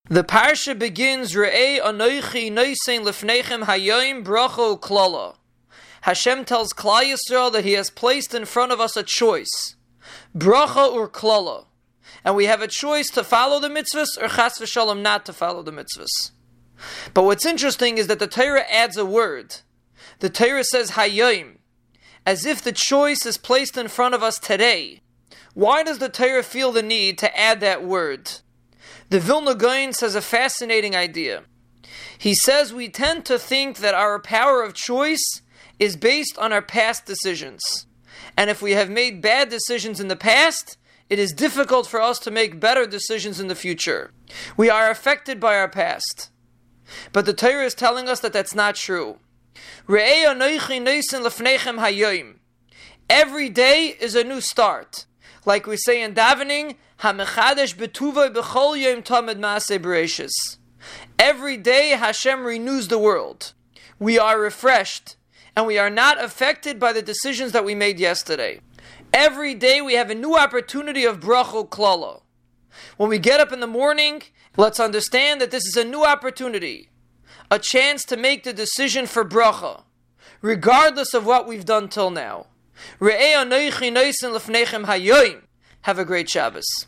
The parsha begins, Re'ei anoichi nosein lefnechem hayom bracha uklala. Hashem tells Klal Yisrael that He has placed in front of us a choice, bracha or klala. And we have a choice to follow the mitzvahs or chas v'shalom not to follow the mitzvahs. But what's interesting is that the Torah adds a word. The Torah says hayom, as if the choice is placed in front of us today. Why does the Torah feel the need to add that word? The Vilna Gaon says a fascinating idea. He says we tend to think that our power of choice is based on our past decisions. And if we have made bad decisions in the past, it is difficult for us to make better decisions in the future. We are affected by our past. But the Torah is telling us that that's not true. Re'ei anoichi nosein lefnechem hayom. Every day is a new start. Like we say in davening, HaMechadesh b'tuvay b'chol yom tamid maaseh bereishis. Every day Hashem renews the world. We are refreshed, and we are not affected by the decisions that we made yesterday. Every day we have a new opportunity of bracha klala. When we get up in the morning, let's understand that this is a new opportunity, a chance to make the decision for bracha, regardless of what we've done till now. Re'ei anoichi nosein lefnechem hayom. Have a great Shabbos.